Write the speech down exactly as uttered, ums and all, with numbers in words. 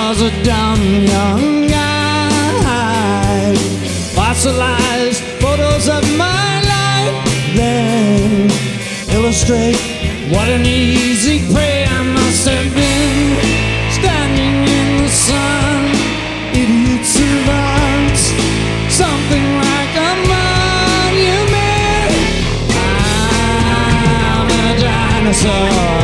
was a dumb young guy. Fossilized photos of my life, then illustrate what an easy prey I must have been. Standing in the sun, idiot savants, something like a monument. I'm a dinosaur.